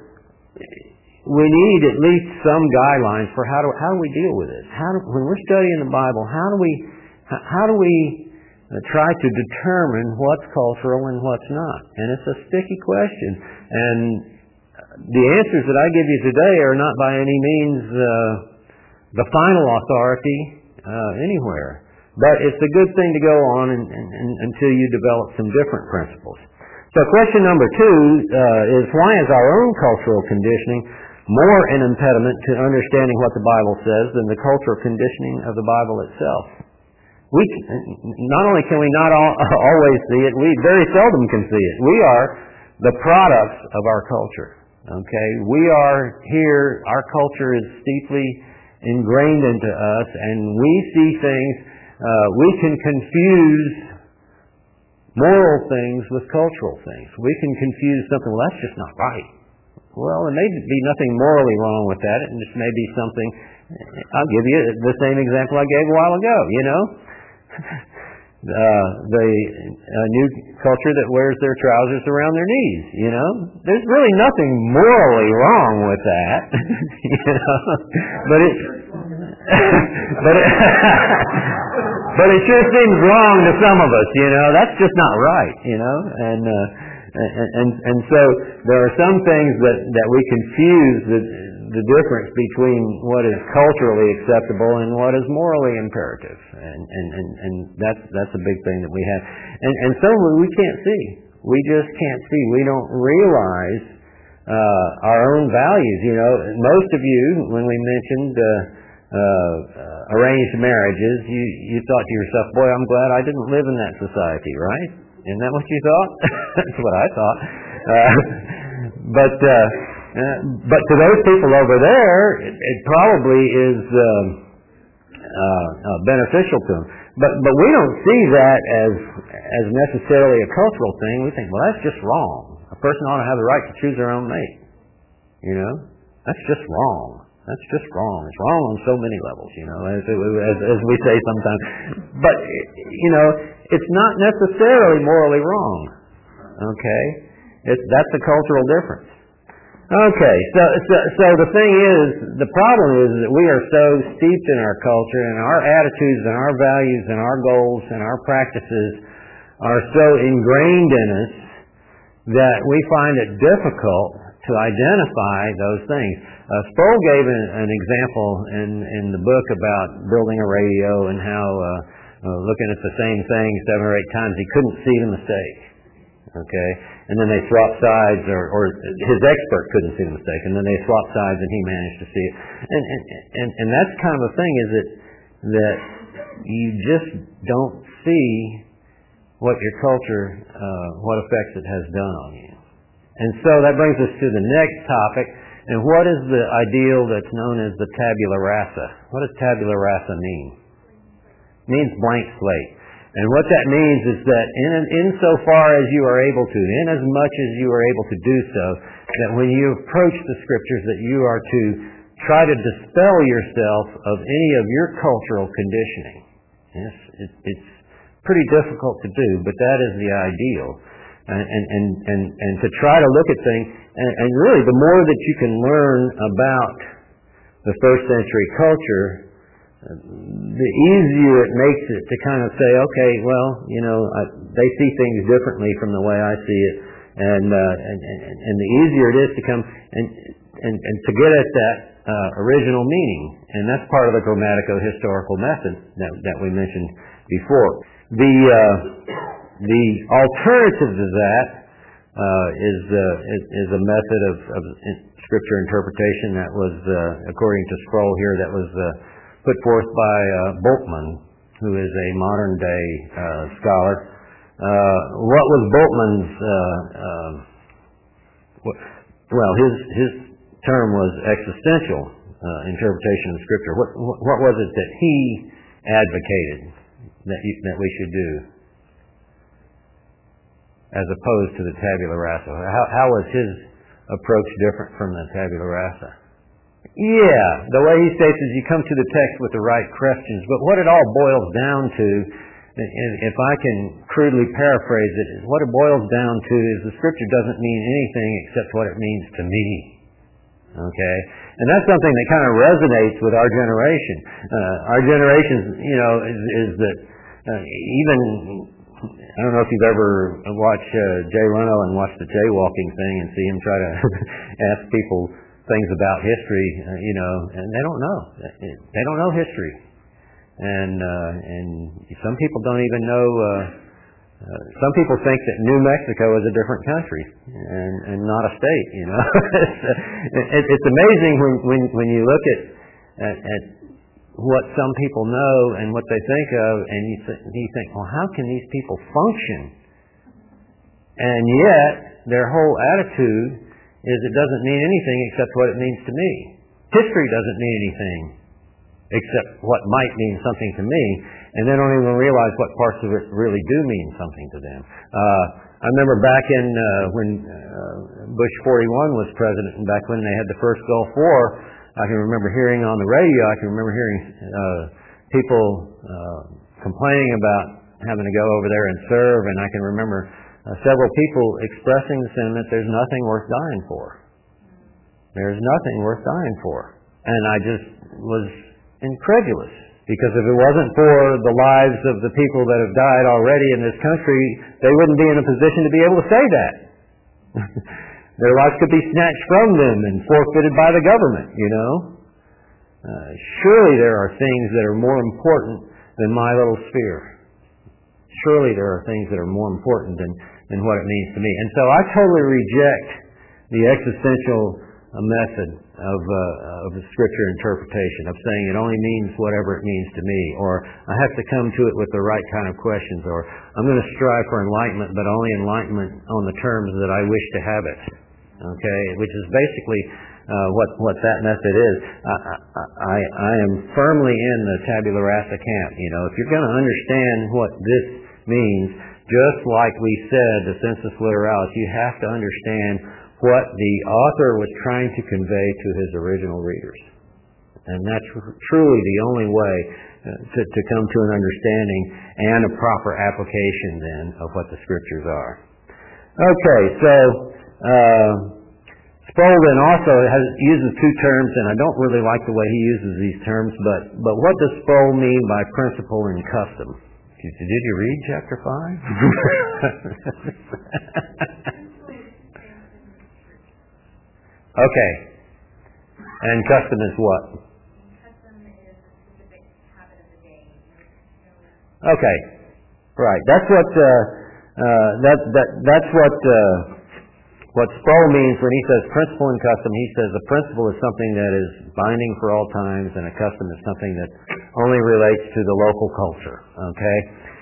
we need at least some guidelines for how do how do we deal with this? How do, when we're studying the Bible, how do we how do we try to determine what's cultural and what's not? And it's a sticky question. And the answers that I give you today are not by any means uh, the final authority uh, anywhere. But it's a good thing to go on and, and, and, until you develop some different principles. So question number two uh, is, why is our own cultural conditioning more an impediment to understanding what the Bible says than the cultural conditioning of the Bible itself? We not only can we not all, always see it, we very seldom can see it. We are the products of our culture. Okay, we are here. Our culture is deeply ingrained into us, and we see things. Uh, we can confuse moral things with cultural things. We can confuse something. Well, that's just not right. Well, there may be nothing morally wrong with that. It just may be something. I'll give you the same example I gave a while ago. You know. Uh, the uh, new culture that wears their trousers around their knees, you know, there's really nothing morally wrong with that, you know, but it, but it, but it sure seems wrong to some of us, you know. That's just not right, you know, and uh, and, and and so there are some things that that we confuse the the difference between what is culturally acceptable and what is morally imperative, and and and, and that's that's a big thing that we have, and and so we can't see. We just can't see. We don't realize uh, our own values. You know, most of you, when we mentioned uh, uh, uh, arranged marriages, you, you thought to yourself, boy, I'm glad I didn't live in that society, right? Isn't that what you thought? That's what I thought. Uh, but uh, uh, but to those people over there, it, it probably is um, uh, uh, beneficial to them. But but we don't see that as as necessarily a cultural thing. We think, well, that's just wrong. A person ought to have the right to choose their own mate. You know, that's just wrong. That's just wrong. It's wrong on so many levels, you know, as, as, as we say sometimes. But, you know, it's not necessarily morally wrong, okay? It's, that's a cultural difference. Okay, so, so so the thing is, the problem is that we are so steeped in our culture, and our attitudes and our values and our goals and our practices are so ingrained in us that we find it difficult to identify those things. Uh, Sproul gave an, an example in, in the book about building a radio and how uh, uh, looking at the same thing seven or eight times, he couldn't see the mistake. Okay, and then they swapped sides, or, or his expert couldn't see the mistake, and then they swapped sides, and he managed to see it. And and and, and that's kind of a thing, is that that you just don't see what your culture, uh, what effects it has done on you. And so that brings us to the next topic. And what is the ideal that's known as the tabula rasa? What does tabula rasa mean? It means blank slate. And what that means is that in insofar as you are able to, in as much as you are able to do so, that when you approach the Scriptures, that you are to try to dispel yourself of any of your cultural conditioning. Yes, it, it's pretty difficult to do, but that is the ideal. And, and, and, and, and to try to look at things, and, and really the more that you can learn about the first century culture, the easier it makes it to kind of say, okay, well, you know, I, they see things differently from the way I see it, and uh, and, and, and the easier it is to come and and, and to get at that uh, original meaning, and that's part of the grammatico-historical method that that we mentioned before. The uh, the alternative to that uh, is, uh, is is a method of, of scripture interpretation that was, uh, according to Sproul here, that was uh, put forth by uh, Bultmann, who is a modern day uh, scholar. Uh, what was Bultmann's? Uh, uh, well, his his term was existential uh, interpretation of Scripture. What what was it that he advocated that you, that we should do, as opposed to the tabula rasa? How how was his approach different from the tabula rasa? Yeah, the way he states is you come to the text with the right questions, but what it all boils down to, if I can crudely paraphrase it, what it boils down to is the Scripture doesn't mean anything except what it means to me. Okay? And that's something that kind of resonates with our generation. Uh, our generation, you know, is, is that uh, even, I don't know if you've ever watched uh, Jay Leno and watched the jaywalking thing and see him try to ask people things about history, uh, you know, and they don't know. They don't know history. And uh, and some people don't even know, uh, uh, some people think that New Mexico is a different country and, and not a state, you know. it's, it's amazing when, when, when you look at, at, at what some people know and what they think of, and you, th- you think, well, how can these people function? And yet, their whole attitude is it doesn't mean anything except what it means to me. History doesn't mean anything except what might mean something to me, and they don't even realize what parts of it really do mean something to them. Uh, I remember back in uh, when uh, Bush forty-one was president, and back when they had the first Gulf War, I can remember hearing on the radio, I can remember hearing uh, people uh, complaining about having to go over there and serve, and I can remember Uh, several people expressing the sentiment, there's nothing worth dying for. There's nothing worth dying for. And I just was incredulous, because if it wasn't for the lives of the people that have died already in this country, they wouldn't be in a position to be able to say that. Their lives could be snatched from them and forfeited by the government, you know. Uh, surely there are things that are more important than my little sphere. Surely there are things that are more important than, than what it means to me. And so I totally reject the existential a method of, uh, of scripture interpretation, of saying it only means whatever it means to me, or I have to come to it with the right kind of questions, or I'm going to strive for enlightenment, but only enlightenment on the terms that I wish to have it. Okay, which is basically uh, what what that method is. I, I, I am firmly in the tabula rasa camp. You know, if you're going to understand what this means, just like we said, the sensus literalis, you have to understand what the author was trying to convey to his original readers. And that's truly the only way to, to come to an understanding and a proper application then of what the scriptures are. Okay, so uh, Sproul then also has, uses two terms, and I don't really like the way he uses these terms, but, but what does Sproul mean by principle and custom? Did, did you read chapter five? Okay. And custom is what? Custom is a specific habit of the day. Okay. Right. That's what uh, uh, that that that's what uh, what Sproul means when he says principle and custom. He says a principle is something that is binding for all times, and a custom is something that only relates to the local culture. Okay.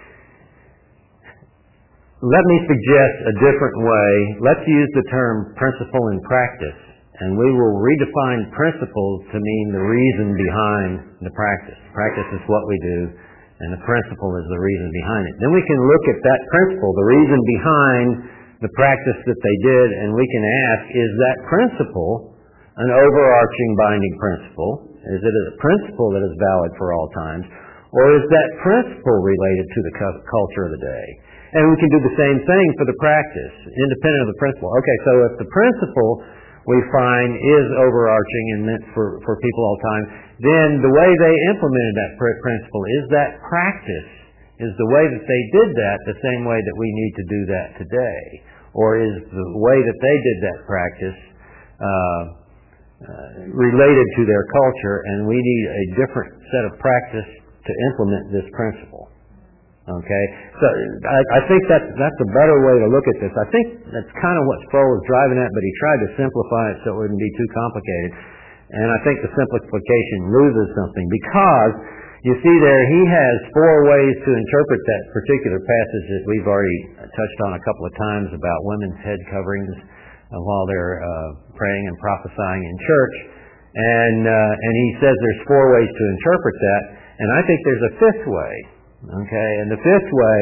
Let me suggest a different way. Let's use the term principle in practice. And we will redefine principles to mean the reason behind the practice. Practice is what we do, and the principle is the reason behind it. Then we can look at that principle, the reason behind the practice that they did, and we can ask, is that principle an overarching binding principle? Is it a principle that is valid for all times? Or is that principle related to the culture of the day? And we can do the same thing for the practice, independent of the principle. Okay, so if the principle we find is overarching and meant for, for people all the time, then the way they implemented that principle, is that practice, is the way that they did that the same way that we need to do that today? Or is the way that they did that practice uh, uh, related to their culture, and we need a different set of practice to implement this principle? Okay, so I, I think that's that's a better way to look at this. I think that's kind of what Sproul was driving at, but he tried to simplify it so it wouldn't be too complicated. And I think the simplification loses something, because you see there he has four ways to interpret that particular passage that we've already touched on a couple of times about women's head coverings uh, while they're uh, praying and prophesying in church. And uh, and he says there's four ways to interpret that, and I think there's a fifth way. Okay, and the fifth way,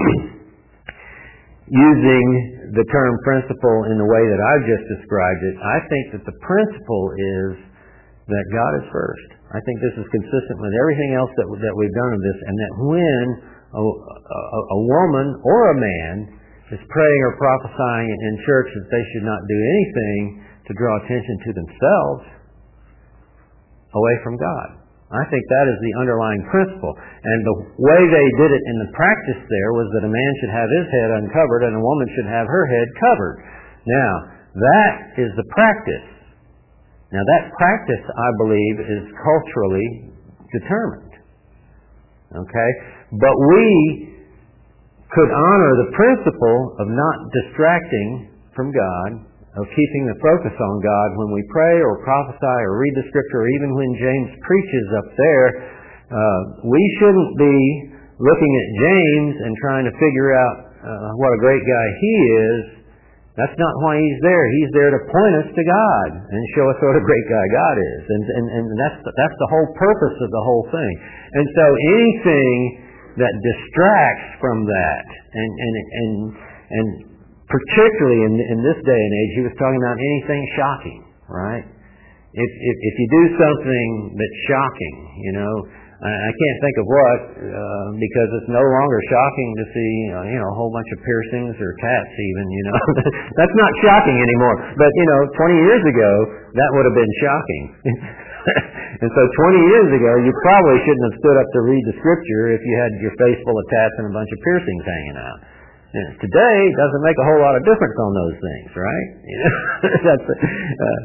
using the term principle in the way that I've just described it, I think that the principle is that God is first. I think this is consistent with everything else that, that we've done in this, and that when a, a, a woman or a man is praying or prophesying in church, that they should not do anything to draw attention to themselves away from God. I think that is the underlying principle. And the way they did it in the practice there was that a man should have his head uncovered and a woman should have her head covered. Now, that is the practice. Now, that practice, I believe, is culturally determined. Okay? But we could honor the principle of not distracting from God, of keeping the focus on God when we pray or prophesy or read the scripture, or even when James preaches up there. Uh, we shouldn't be looking at James and trying to figure out uh, what a great guy he is. That's not why he's there. He's there to point us to God and show us what a great guy God is. And, and, and that's, that's the whole purpose of the whole thing. And so anything that distracts from that, and, and, and, and particularly in, in this day and age, he was talking about anything shocking, right? If, if, if you do something that's shocking, you know, I, I can't think of what, uh, because it's no longer shocking to see, uh, you know, a whole bunch of piercings or tats even, you know. That's not shocking anymore. But, you know, twenty years ago, that would have been shocking. And so twenty years ago, you probably shouldn't have stood up to read the scripture if you had your face full of tats and a bunch of piercings hanging out. And today doesn't make a whole lot of difference on those things, right? You know, that's, uh,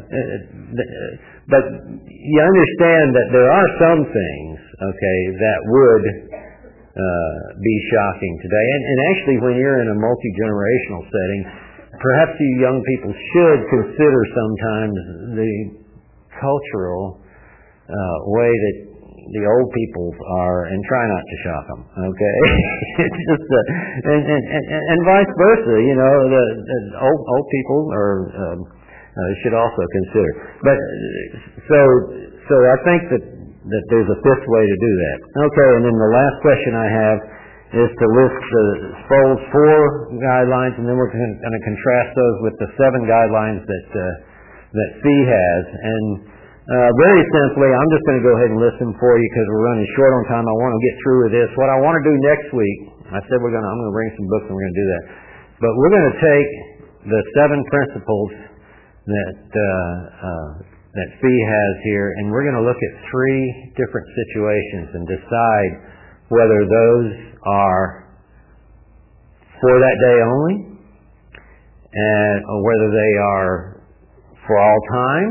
but you understand that there are some things, okay, that would uh, be shocking today. And, and actually, when you're in a multi-generational setting, perhaps you young people should consider sometimes the cultural uh, way that the old people are, and try not to shock them. Okay, it's just uh, and, and and and vice versa. You know, the, the old old people are um, uh, should also consider. But so so I think that that there's a fifth way to do that. Okay, and then the last question I have is to list the Sproul's four guidelines, and then we're going to contrast those with the seven guidelines that uh, that Fee has. And uh, very simply, I'm just going to go ahead and list them for you because we're running short on time. I want to get through with this. What I want to do next week, I said we're going to, I'm going to bring some books and we're going to do that. But we're going to take the seven principles that uh, uh, that Fee has here, and we're going to look at three different situations and decide whether those are for that day only, and or whether they are for all time,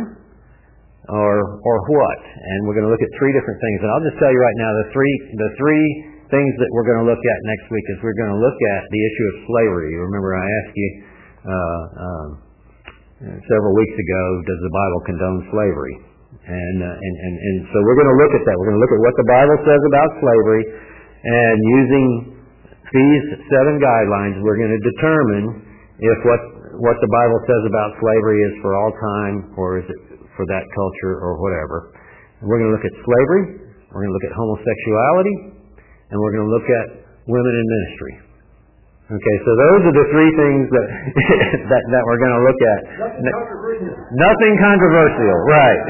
or or what. And we're going to look at three different things. And I'll just tell you right now, the three the three things that we're going to look at next week is we're going to look at the issue of slavery. You remember I asked you uh, um, several weeks ago, does the Bible condone slavery? And, uh, and and and so we're going to look at that. We're going to look at what the Bible says about slavery, and using these seven guidelines, we're going to determine if what what the Bible says about slavery is for all time, or is it for that culture, or whatever. And we're going to look at slavery. We're going to look at homosexuality, and we're going to look at women in ministry. Okay, so those are the three things that that, that we're going to look at. Nothing controversial. Nothing controversial, right.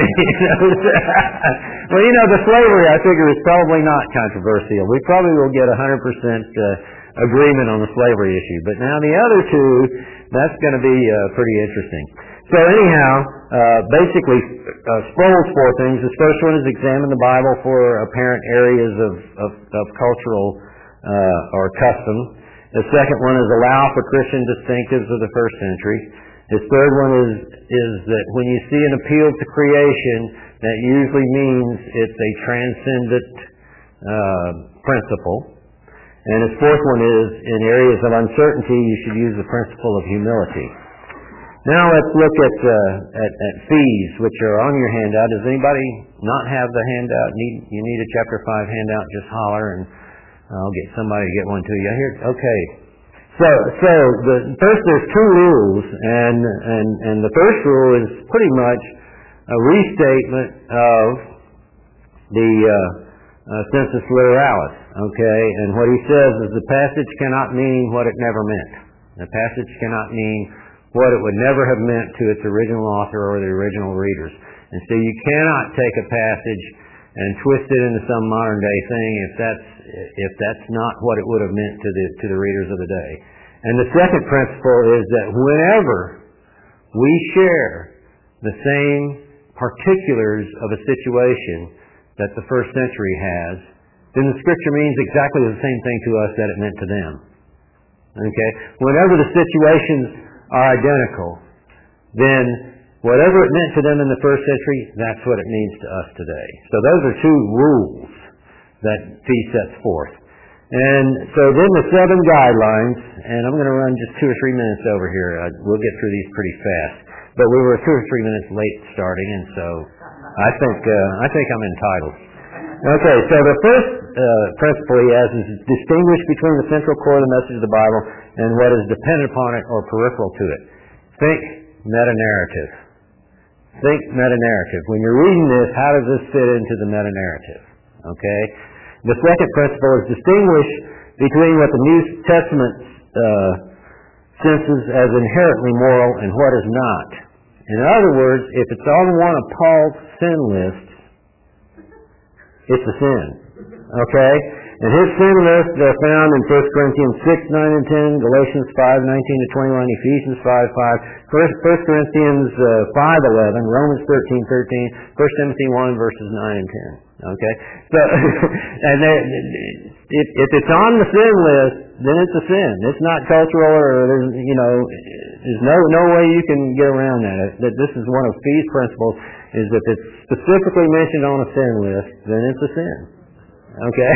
Well, you know, the slavery, I figure, is probably not controversial. We probably will get one hundred percent uh, agreement on the slavery issue. But now the other two, that's going to be uh, pretty interesting. So anyhow, uh, basically, uh, Sproul's four things. The first one is examine the Bible for apparent areas of, of, of cultural uh, or custom. The second one is allow for Christian distinctives of the first century. His third one is is that when you see an appeal to creation, that usually means it's a transcendent uh, principle. And his fourth one is, in areas of uncertainty, you should use the principle of humility. Now let's look at uh, at, at fees, which are on your handout. Does anybody not have the handout? Need you need a chapter five handout? Just holler and I'll get somebody to get one to you. Here, okay. So, so the first there's two rules, and and and the first rule is pretty much a restatement of the uh, uh, sensus literalis. Okay, and what he says is the passage cannot mean what it never meant. The passage cannot mean what it would never have meant to its original author or the original readers. And so you cannot take a passage and twist it into some modern day thing if that's if that's not what it would have meant to the to the readers of the day. And the second principle is that whenever we share the same particulars of a situation that the first century has, then the Scripture means exactly the same thing to us that it meant to them. Okay? Whenever the situations are identical, then whatever it meant to them in the first century, that's what it means to us today. So those are two rules that Fee sets forth. And so then the seven guidelines, and I'm going to run just two or three minutes over here. Uh, we'll get through these pretty fast. But we were two or three minutes late starting, and so I think uh, I think I'm entitled. Okay, so the first uh, principle he has is distinguish between the central core of the message of the Bible and what is dependent upon it or peripheral to it. Think meta-narrative. Think meta-narrative. When you're reading this, how does this fit into the meta-narrative? Okay? The second principle is distinguish between what the New Testament uh, senses as inherently moral and what is not. In other words, if it's on one of Paul's sin lists, it's a sin. Okay? And his sin lists are found in First Corinthians six, nine, and ten, Galatians five, nineteen to twenty-one, Ephesians five, five, First Corinthians five, eleven, Romans thirteen, thirteen, First Timothy one, verses nine and ten. Okay? So, and then, if, if it's on the sin list, then it's a sin. It's not cultural, or there's, you know, there's no no way you can get around that. That this is one of Fee's principles, is if it's specifically mentioned on a sin list, then it's a sin. Okay?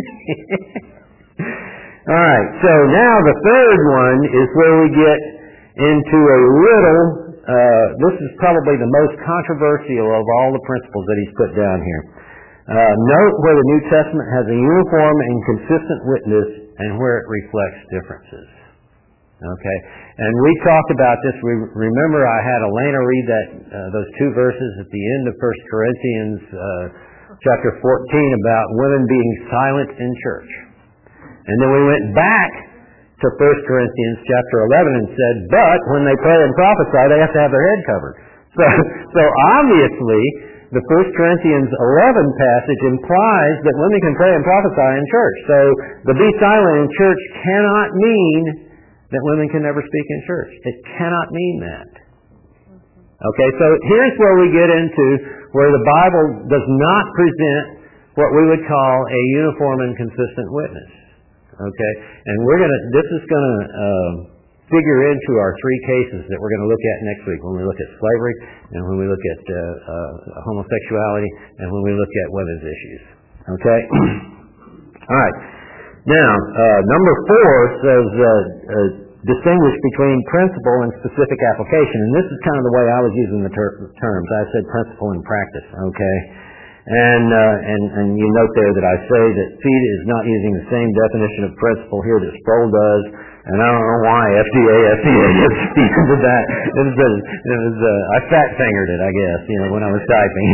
All right. So now the third one is where we get into a little, uh, this is probably the most controversial of all the principles that he's put down here. Uh, note where the New Testament has a uniform and consistent witness and where it reflects differences. Okay, and we talked about this. We remember I had Elena read that uh, those two verses at the end of First Corinthians uh, chapter fourteen about women being silent in church, and then we went back to First Corinthians chapter eleven and said, but when they pray and prophesy, they have to have their head covered. So, so obviously, the First Corinthians eleven passage implies that women can pray and prophesy in church. So the be silent in church cannot mean that women can never speak in church. It cannot mean that. Okay, so here's where we get into where the Bible does not present what we would call a uniform and consistent witness. Okay, and we're gonna. This is going to uh, figure into our three cases that we're going to look at next week. When we look at slavery, and when we look at uh, uh, homosexuality, and when we look at women's issues. Okay. All right. Now, uh, number four says uh, uh, distinguish between principle and specific application, and this is kind of the way I was using the ter- terms. I said principle and practice. Okay. And, uh, and and you note there that I say that F E D is not using the same definition of principle here that Sproul does, and I don't know why F D A, F D A did that. It was, a, it was a, I fat fingered it, I guess, you know, when I was typing.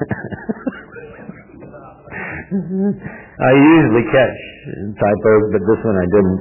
I usually catch typos, but this one I didn't.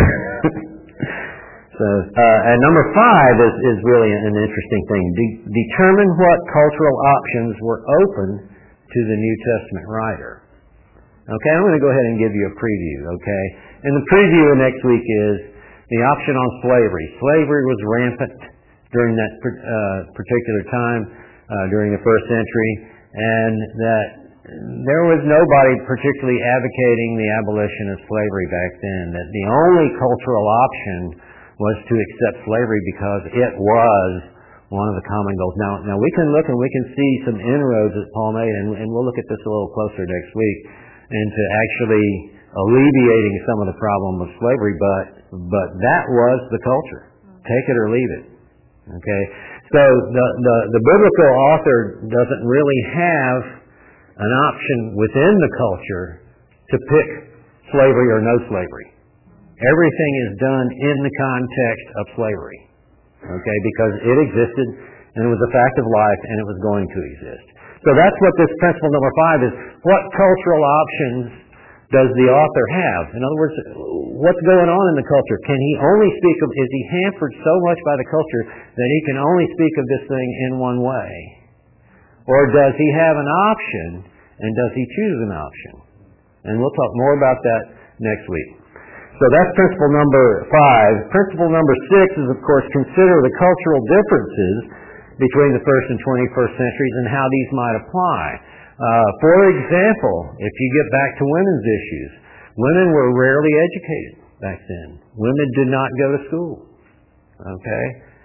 So, uh, and number five is, is really an interesting thing. De- determine what cultural options were open to the New Testament writer. Okay, I'm going to go ahead and give you a preview, okay? And the preview next week is the option on slavery. Slavery was rampant during that uh, particular time, uh, during the first century, and that there was nobody particularly advocating the abolition of slavery back then, that the only cultural option was to accept slavery because it was one of the common goals. Now, now we can look and we can see some inroads that Paul made, and, and we'll look at this a little closer next week, into actually alleviating some of the problem of slavery, but but that was the culture. Take it or leave it. Okay? So the, the, the biblical author doesn't really have an option within the culture to pick slavery or no slavery. Everything is done in the context of slavery. Okay, because it existed, and it was a fact of life, and it was going to exist. So that's what this principle number five is. What cultural options does the author have? In other words, what's going on in the culture? Can he only speak of, is he hampered so much by the culture that he can only speak of this thing in one way? Or does he have an option, and does he choose an option? And we'll talk more about that next week. So that's principle number five. Principle number six is, of course, consider the cultural differences between the first and twenty-first centuries and how these might apply. Uh, for example, if you get back to women's issues, women were rarely educated back then. Women did not go to school. Okay?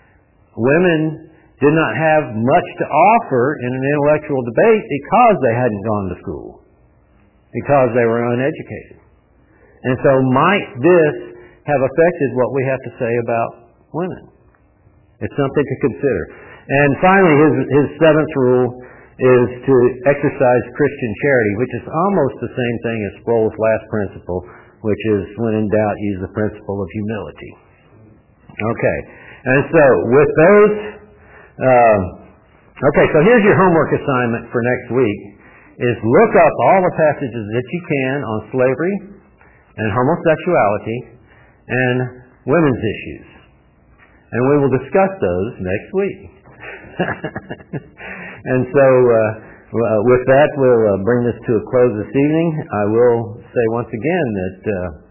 Women did not have much to offer in an intellectual debate because they hadn't gone to school, because they were uneducated. And so might this have affected what we have to say about women? It's something to consider. And finally, his, his seventh rule is to exercise Christian charity, which is almost the same thing as Sproul's last principle, which is, when in doubt, use the principle of humility. Okay. And so, with those, um, okay, so here's your homework assignment for next week, is look up all the passages that you can on slavery and homosexuality and women's issues. And we will discuss those next week. And so, uh, with that, we'll uh, bring this to a close this evening. I will say once again that uh,